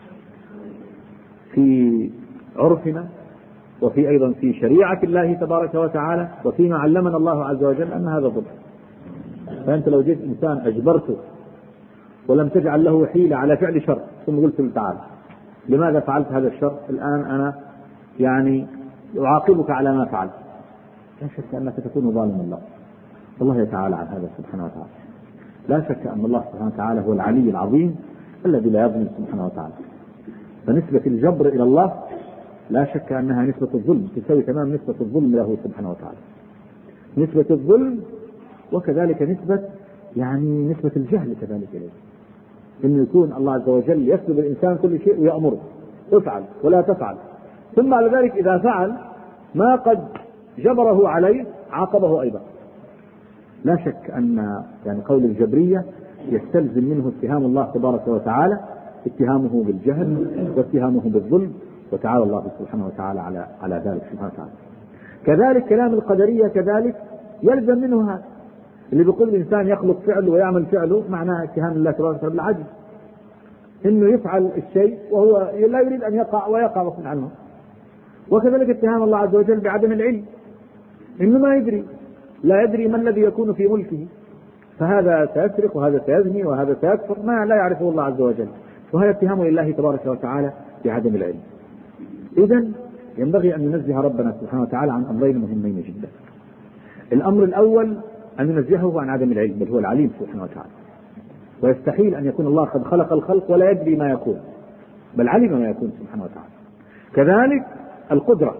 Speaker 1: في عرفنا وفي أيضا في شريعة الله تبارك وتعالى وفيما علمنا الله عز وجل أن هذا ظلم. فأنت لو جئت إنسان أجبرته ولم تجعل له حيلة على فعل شر ثم قلت له تعال لماذا فعلت هذا الشر الآن أنا يعني أعاقبك على ما فعلت، لا شك أنك تكون ظالما الله. الله يتعالى عن هذا سبحانه وتعالى. لا شك أن الله سبحانه وتعالى هو العلي العظيم الذي لا يظلم سبحانه وتعالى. فنسبة الجبر إلى الله لا شك أنها نسبة الظلم تساوي تمام نسبة الظلم له سبحانه وتعالى، نسبة الظلم وكذلك نسبة يعني نسبة الجهل كذلك إليه، إنه يكون الله عز وجل يسلب الإنسان كل شيء ويأمره افعل ولا تفعل، ثم على ذلك إذا فعل ما قد جبره عليه عاقبه أيضا. لا شك أن يعني قول الجبرية يستلزم منه اتهام الله تبارك وتعالى اتهامه بالجهل واتهامه بالظلم، وتعالى الله سبحانه وتعالى على على ذلك سبحانه وتعالى. كذلك كلام القدرية كذلك يلزم منه هذا، اللي بيقول الإنسان يخلق فعله ويعمل فعله معناه اتهام الله تبارك وتعالى بالعجز، إنه يفعل الشيء وهو لا يريد أن يقع ويقع غصبا عنه. وكذلك اتهام الله عز وجل بعدم العلم، إنه ما يدري، لا يدري ما الذي يكون في ملكه، فهذا سيسرق وهذا سيزني وهذا سيكفر ما لا يعرفه الله عز وجل، وهذا اتهام لله تبارك وتعالى بعدم العلم. إذن ينبغي أن ننزه ربنا سبحانه وتعالى عن أمرين مهمين جدا. الأمر الأول أن ننزهه عن عدم العلم، بل هو العليم سبحانه وتعالى، ويستحيل أن يكون الله قد خلق الخلق ولا يدري ما يكون، بل علم ما يكون سبحانه وتعالى. كذلك القدرة،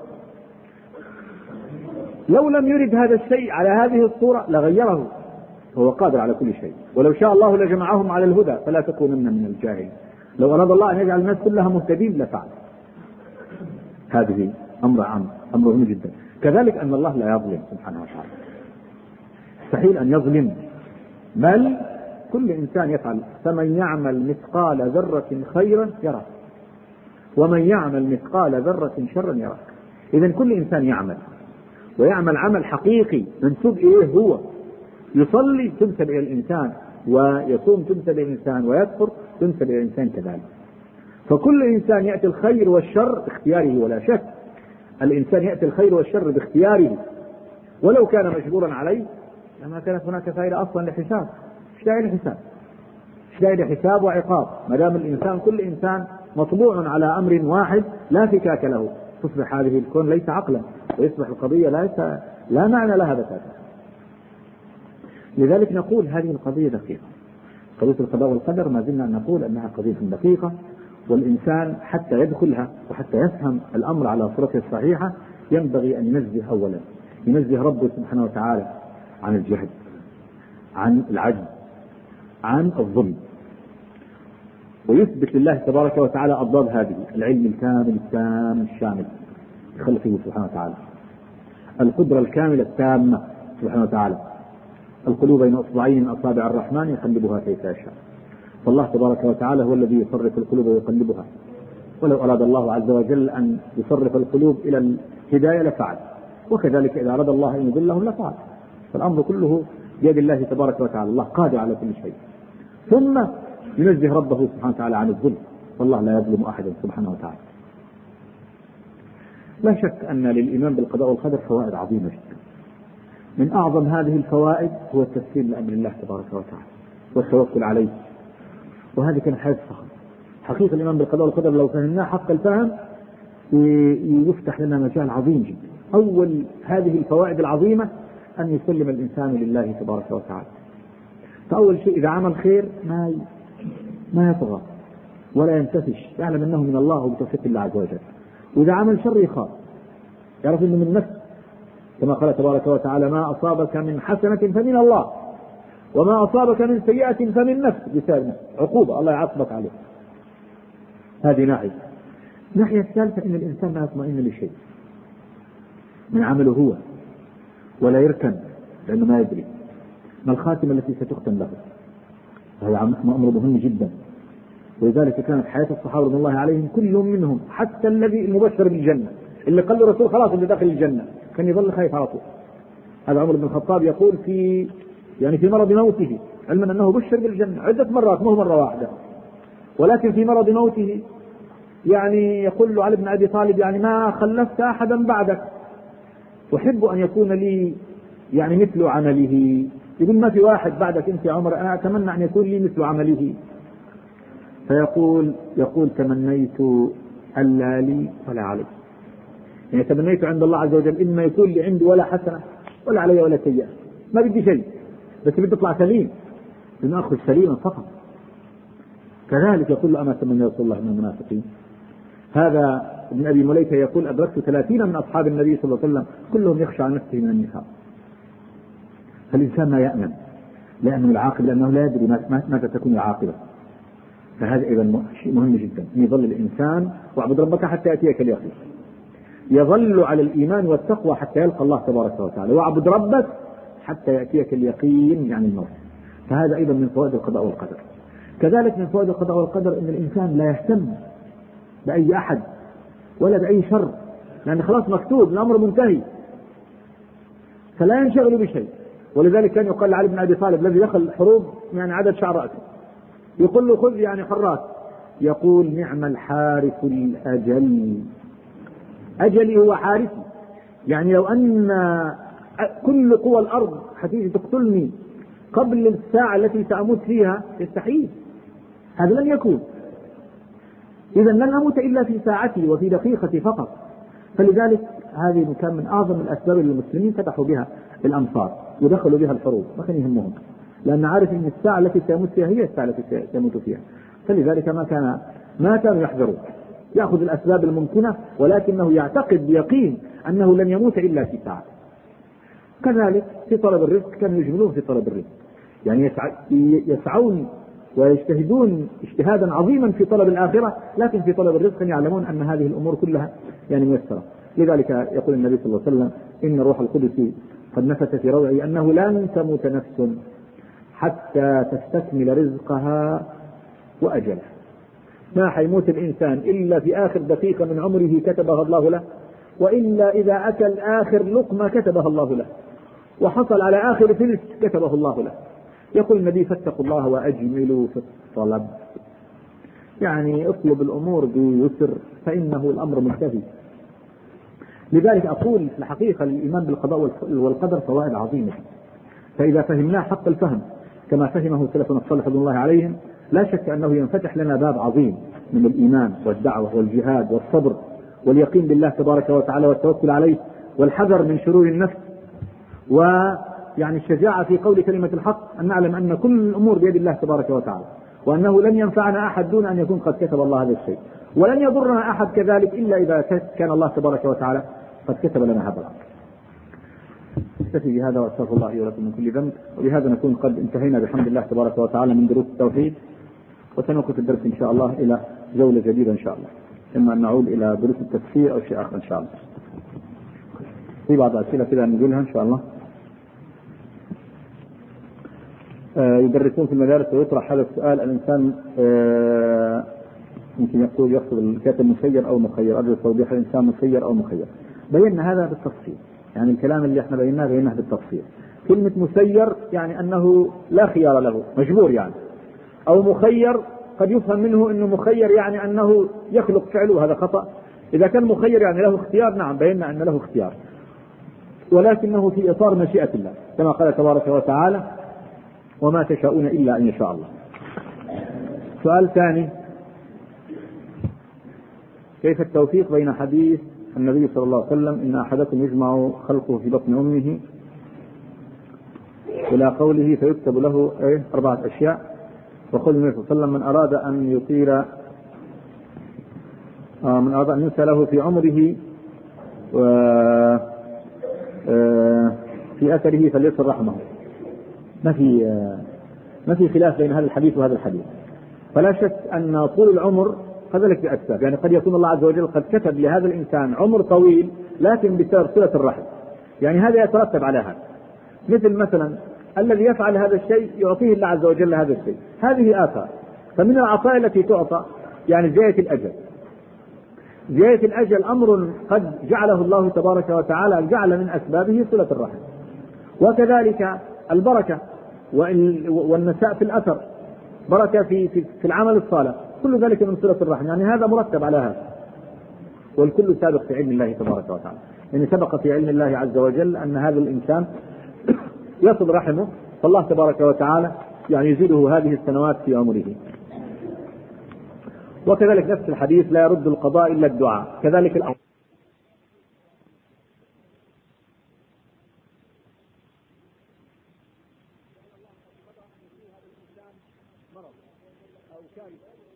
Speaker 1: لو لم يرد هذا الشيء على هذه الصورة لغيره، هو قادر على كل شيء، ولو شاء الله لجمعهم على الهدى فلا تكونن من الجاهلين. لو أراد الله أن يجعل الناس كلها مهتدين لفعل. هذه أمر عام، أمر مهم جدا. كذلك أن الله لا يظلم سبحانه وتعالى، مستحيل أن يظلم، بل كل إنسان يفعل، فمن يعمل مثقال ذرة خيرا يره ومن يعمل مثقال ذرة شرا يره. إذن كل إنسان يعمل، ويعمل عمل حقيقي منسوب إليه هو، يصلي تنسب إلى الإنسان، ويصوم تنسب إلى الإنسان، ويكفر تنسب إلى الإنسان كذلك. فكل إنسان يأتي الخير والشر باختياره، ولا شك الإنسان يأتي الخير والشر باختياره، ولو كان مجبورا عليه لما كانت هناك فائدة أصلا لحساب. ايش داعي لحساب؟ ايش داعي لحساب وعقاب؟ ما دام الإنسان كل إنسان مطبوع على أمر واحد لا فكاك له، تصبح هذه الكون ليس عقلا، ويصبح القضية ليس لا معنى لها بتاتا. لذلك نقول هذه القضية دقيقة، قضية القضاء والقدر ما زلنا نقول أنها قضية دقيقة، والإنسان حتى يدخلها وحتى يفهم الأمر على صورته الصحيحة ينبغي أن ينزه أولا، ينزه ربه سبحانه وتعالى عن الجهل، عن العجز، عن الظلم، ويثبت لله تبارك وتعالى أضداد هذه: العلم الكامل التام الشامل بخلقه سبحانه وتعالى، القدرة الكاملة التامة سبحانه وتعالى، القلوب بين أصبعين من أصابع الرحمن يقلبها كيف يشاء. فالله تبارك وتعالى هو الذي يصرف القلوب ويقلبها، ولو أراد الله عز وجل أن يصرف القلوب إلى الهداية لفعل، وكذلك إذا أراد الله أن يضلهم لفعل. فالأمر كله بيد الله تبارك وتعالى، الله قادر على كل شيء. ثم ينزه ربه سبحانه وتعالى عن الظلم، والله لا يظلم أحدا سبحانه وتعالى. لا شك أن للإيمان بالقضاء والقدر فوائد عظيمة جدا. من أعظم هذه الفوائد هو التسليم لأمر الله تبارك وتعالى والتوكل عليه، وهذه كانت حياة الصحابة. حقيقة الإيمان بالقضاء والقدر لو فهمناه حق الفهم يفتح لنا مجال عظيم جدا. أول هذه الفوائد العظيمة أن يسلم الإنسان لله تبارك وتعالى. فأول شيء إذا عمل خير ما ما يطغى ولا ينتفش، يعلم أنه من الله وبتوفيق الله عز وجل. وإذا عمل شر يخاف، يعرف أنه من نفسه، كما قال تبارك وتعالى: ما أصابك من حسنة فمن الله وما أصابك من سيئة فمن نفسك، بسبب نفسك، عقوبة الله يعاقبك عليه. هذه ناحية. الناحية الثالثة أن الإنسان لا يطمئن لشيء من عمله هو، ولا يركن لأنه ما يدري ما الخاتمة التي ستختم له. هذا أمر مهم جدا. ولذلك كانت حياة الصحابة رضي الله عليهم كلهم منهم، حتى الذي المبشر بالجنة اللي قال له الرسول خلاص اللي داخل الجنة كان يظل خايف على طول. هذا عمر بن الخطاب يقول في يعني في مرض موته، علما أنه بشر بالجنة عدة مرات مو مرة واحدة، ولكن في مرض موته يعني يقول له علي بن أبي طالب: يعني ما خلفت أحدا بعدك، أحب أن يكون لي يعني مثل عمله. يقول ما في واحد بعدك أنت يا عمر، أنا أتمنى أن يكون لي مثل عمله. فيقول يقول تمنيت ألا لي ولا علي، يعني تمنيت عند الله عز وجل إما يكون لي عندي ولا حسنة ولا علي ولا سيئة، ما بدي شيء، بس بدي أطلع سليم، بدي أخرج سليما فقط. كذلك يقول له: أما تمنى رسول الله من المنافقين. هذا ابن أبي مليكة يقول: أدركت ثلاثين من أصحاب النبي صلى الله عليه وسلم كلهم يخشى عن نفسه من النفاق. فالإنسان ما يأمن، لا يأمن العاقبة لأنه لا يدري ماذا تكون العاقبة. فهذا أيضا شيء مهم جدا، أن يظل الإنسان واعبد ربك حتى يأتيك اليقين، يظل على الإيمان والتقوى حتى يلقى الله تبارك وتعالى، واعبد ربك حتى يأتيك اليقين يعني الموت. فهذا أيضا من فوائد القضاء والقدر. كذلك من فوائد القضاء والقدر ان الانسان لا يهتم باي احد ولا باي شر، لان خلاص مكتوب، الامر منتهي، فلا ينشغل بشيء. ولذلك كان يقال لعلي بن ابي طالب الذي دخل الحروب يعني عدد شعر راسه، يقول له خذ يعني حراس، يقول نعم الحارس الاجل، اجلي هو حارسي، يعني لو ان كل قوى الارض حتيجي تقتلني قبل الساعه التي ساموت فيها يستحيل، هذا لن يكون، اذا لن اموت الا في ساعتي وفي دقيقتي فقط. فلذلك هذه كان من اعظم الاسباب اللي المسلمين فتحوا بها الامصار ودخلوا بها الحروب، ما كان يهمهم، لان عارف ان الساعه التي سيموت فيها هي الساعه التي سيموت فيها. فلذلك ما كان ما كانوا يحذرون، ياخذ الاسباب الممكنه ولكنه يعتقد بيقين انه لن يموت الا في ساعه. كذلك في طلب الرزق كانوا يجملون في طلب الرزق، يعني يسعون ويجتهدون اجتهادا عظيما في طلب الآخرة، لكن في طلب الرزق يعلمون أن هذه الأمور كلها يعني ميسرة. لذلك يقول النبي صلى الله عليه وسلم إن الروح القدس قد نفث في روعي أنه لن تموت نفس حتى تستكمل رزقها وأجلها. ما حيموت الإنسان إلا في آخر دقيقة من عمره كتبها الله له، وإلا إذا أكل آخر لقمة كتبها الله له، وحصل على آخر فلس كتبه الله له. يقول النبي فاتقوا الله وأجملوا في الطلب، يعني اطلب الأمور بيسر فإنه الأمر منتهي. لذلك أقول في الحقيقة الإيمان بالقضاء والقدر فوائد عظيمة، فإذا فهمناه حق الفهم كما فهمه سلفنا الصالح رضي الله عليهم لا شك أنه ينفتح لنا باب عظيم من الإيمان والدعوة والجهاد والصبر واليقين بالله تبارك وتعالى والتوكل عليه والحذر من شرور النفس، ويعني الشجاعة في قول كلمة الحق، أن نعلم أن كل الأمور بيد الله تبارك وتعالى، وأنه لن ينفعنا أحد دون أن يكون قد كتب الله هذا الشيء، ولن يضرنا أحد كذلك إلا إذا كان الله تبارك وتعالى قد كتب لنا هذا الأمر. نكتفي بهذا واستغفر الله لي ولكم من كل ذنب، وبهذا نكون قد انتهينا بحمد الله تبارك وتعالى من دروس التوحيد، وسنوقف الدرس إن شاء الله إلى جولة جديدة إن شاء الله، إما أن نعود إلى دروس التفسير أو شيء آخر إن شاء الله. في بعض الأسئلة كذا نقولها إن شاء الله. آه يدرسون في المدارس ويطرح هذا السؤال، الإنسان آه يمكن يقول يقصد الكاتب مسير أو مخير، أرجو توضيح الإنسان مسير أو مخير. بينا هذا بالتفصيل، يعني الكلام اللي احنا بيناه بيناه بالتفصيل. كلمة مسير يعني أنه لا خيار له، مجبور يعني، أو مخير قد يفهم منه أنه مخير يعني أنه يخلق فعله، هذا خطأ. إذا كان مخير يعني له اختيار، نعم بينا أن له اختيار، ولكنه في إطار مشيئة الله كما قال تبارك وتعالى وما تشاءون إلا أن يشاء الله. سؤال ثاني، كيف التوفيق بين حديث النبي صلى الله عليه وسلم إن أحدكم يجمع خلقه في بطن أمه إلى قوله فيكتب له إيه أربعة أشياء، وقول النبي صلى الله عليه وسلم من أراد أن يطير آه من أراد أن ينسى له في عمره و آه في أثره فليصل رحمه. ما في آه ما في خلاف بين هذا الحديث وهذا الحديث. فلا شك أن طول العمر كذلك بأسباب، يعني قد يكون الله عز وجل قد كتب لهذا الإنسان عمر طويل لكن بسبب صلة الرحم، يعني هذا يترتب على هذا. مثل مثلا الذي يفعل هذا الشيء يعطيه الله عز وجل هذا الشيء، هذه آثار. فمن العطايا التي تعطى يعني زيادة الأجل. زيادة الأجل أمر قد جعله الله تبارك وتعالى، جعل من أسبابه صلة الرحم. وكذلك البركة والنساء في الأثر، بركة في في العمل الصالح، كل ذلك من صلة الرحم، يعني هذا مرتب على هذا، والكل سابق في علم الله تبارك وتعالى. يعني سبق في علم الله عز وجل أن هذا الإنسان يصل رحمه، فالله تبارك وتعالى يعني يزيده هذه السنوات في عمره. وكذلك نفس الحديث لا يرد القضاء إلا الدعاء، كذلك الأمر. مرض أو كارثة